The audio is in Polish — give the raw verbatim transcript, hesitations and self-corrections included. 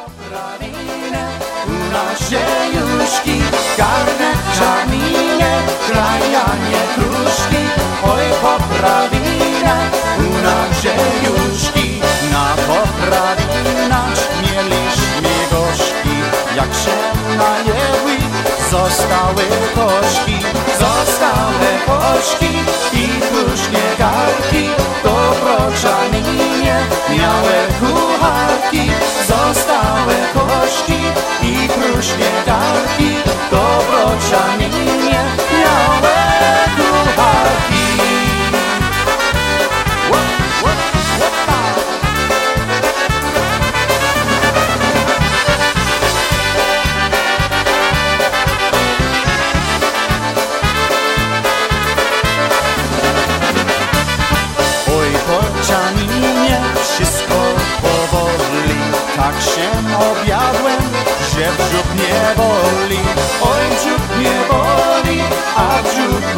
poprawinę u nasze juszki, garneczaninie, krajanie kruszki. Oj, poprawinę u nasze juszki, na poprawinacz mieliśmy gorzki. Jak się najęły, zostały koszki, zostały koszki i kruszniegarki. Dobroczaninie miałe kucharki, zostały koszki i kruszniegarki. Dobroczaninie miałe kucharki. Wszystko powoli, tak się objadłem, że brzuch nie boli. Oj, brzuch nie boli, a brzuch